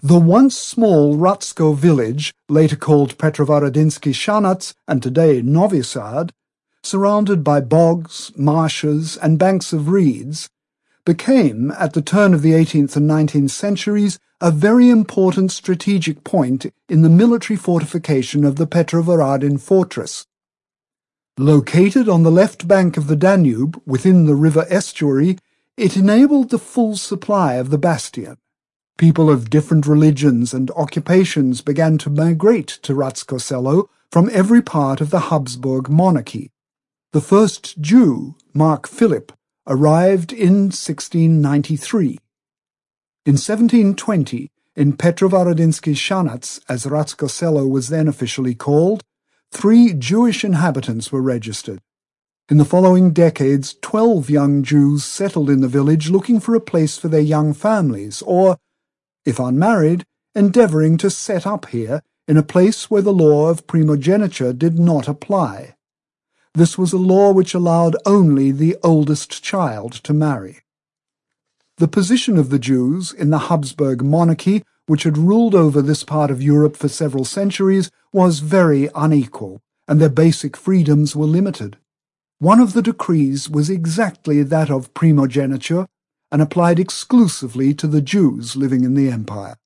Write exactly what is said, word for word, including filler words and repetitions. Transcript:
The once small Ratsko village, later called Petrovaradinsky Shanats and today Novi Sad, surrounded by bogs, marshes, and banks of reeds, became, at the turn of the eighteenth and nineteenth centuries, a very important strategic point in the military fortification of the Petrovaradin fortress. Located on the left bank of the Danube, within the river estuary, it enabled the full supply of the bastion. People of different religions and occupations began to migrate to Ratsko Selo from every part of the Habsburg monarchy. The first Jew, Mark Philipp, arrived in sixteen ninety-three. In seventeen twenty, in Petrovaradinsky Shanats, as Ratsko Selo was then officially called, three Jewish inhabitants were registered. In the following decades, twelve young Jews settled in the village looking for a place for their young families, or, if unmarried, endeavouring to set up here in a place where the law of primogeniture did not apply. This was a law which allowed only the oldest child to marry. The position of the Jews in the Habsburg monarchy, which had ruled over this part of Europe for several centuries, was very unequal, and their basic freedoms were limited. One of the decrees was exactly that of primogeniture, and applied exclusively to the Jews living in the empire.